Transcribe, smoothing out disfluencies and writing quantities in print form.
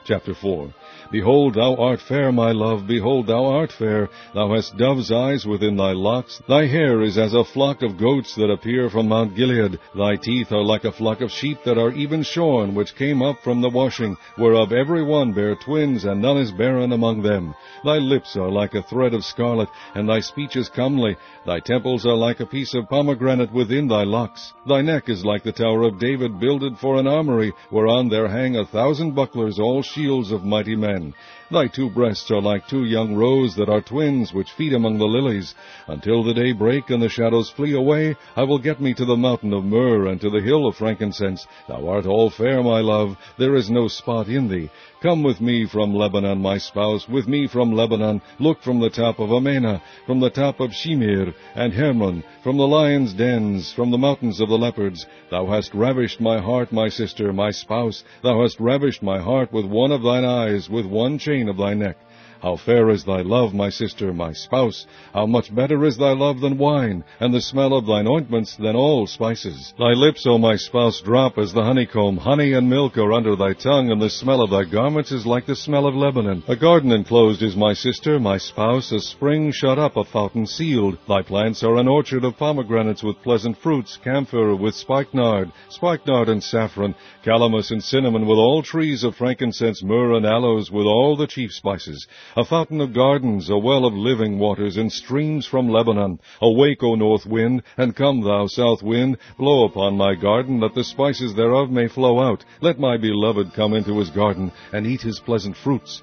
Chapter 4. Behold, thou art fair, my love, behold, thou art fair. Thou hast dove's eyes within thy locks. Thy hair is as a flock of goats that appear from Mount Gilead. Thy teeth are like a flock of sheep that are even shorn, which came up from the washing, whereof every one bare twins, and none is barren among them. Thy lips are like a thread of scarlet, and thy speech is comely. Thy temples are like a piece of pomegranate within thy locks. Thy neck is like the tower of David builded for an armory, whereon there hang 1,000 bucklers, all shields of mighty men. Thy two breasts are like two young roes that are twins, which feed among the lilies. Until the day break and the shadows flee away, I will get me to the mountain of myrrh and to the hill of frankincense. Thou art all fair, my love, there is no spot in thee. Come with me from Lebanon, my spouse, with me from Lebanon. Look from the top of Amana, from the top of Shimir and Hermon, from the lions' dens, from the mountains of the leopards. Thou hast ravished my heart, my sister, my spouse. Thou hast ravished my heart with one of thine eyes, with one chain of thy neck. How fair is thy love, my sister, my spouse! How much better is thy love than wine, and the smell of thine ointments than all spices! Thy lips, O my spouse, drop as the honeycomb. Honey and milk are under thy tongue, and the smell of thy garments is like the smell of Lebanon. A garden enclosed is my sister, my spouse, a spring shut up, a fountain sealed. Thy plants are an orchard of pomegranates with pleasant fruits, camphor with spikenard and saffron, calamus and cinnamon, with all trees of frankincense, myrrh and aloes, with all the chief spices. A fountain of gardens, a well of living waters, and streams from Lebanon. Awake, O north wind, and come, thou south wind, blow upon my garden, that the spices thereof may flow out. Let my beloved come into his garden, and eat his pleasant fruits.